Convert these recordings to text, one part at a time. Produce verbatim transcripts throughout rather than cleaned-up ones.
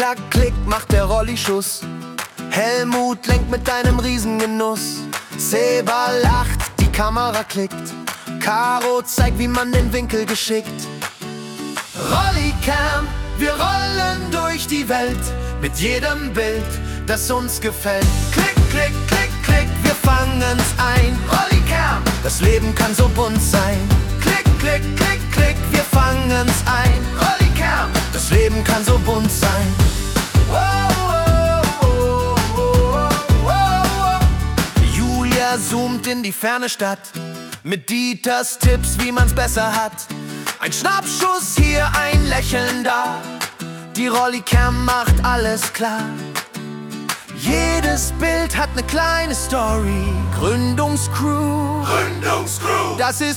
klack, klick, macht der Rollischuss. Helmut lenkt mit deinem Riesengenuss. Seba lacht, die Kamera klickt. Caro zeigt, wie man den Winkel geschickt. Rollicam, wir rollen durch die Welt mit jedem Bild, das uns gefällt. Klick, klick, klick, klick, wir fangen's ein. Rollicam, das Leben kann so bunt sein. Klick, klick, klick, klick, wir fangen's ein. Rollicam, das Leben kann so bunt sein. Wow, wow, wow, wow, wow, wow. Julia zoomt in die ferne Stadt mit Dieters Tipps, wie man's besser hat. Ein Schnappschuss hier, ein Lächeln da. Die Rollicam macht alles klar. Jedes Bild hat ne kleine Story. Gründungscrew, Gründungscrew, das ist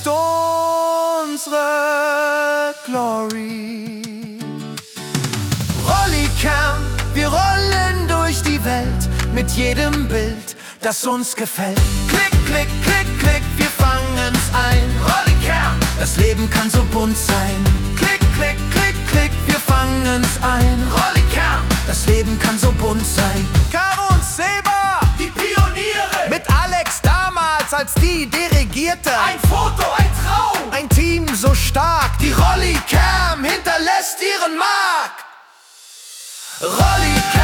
unsere Glory. Rollicam, wir rollen durch die Welt mit jedem Bild, das uns gefällt. Klick, klick, klick, klick, wir fangen's ein. Rollicam, das Leben kann so bunt sein. Klick, klick, klick, klick, wir fangen's ein. Rollicam, das Leben kann so bunt sein. Caro und Seba, die Pioniere. Mit Alex damals, als die Idee regierte. Ein Foto, ein Traum. Ein Team so stark, die Rollicam hinterlässt ihren Mark. Rollicam.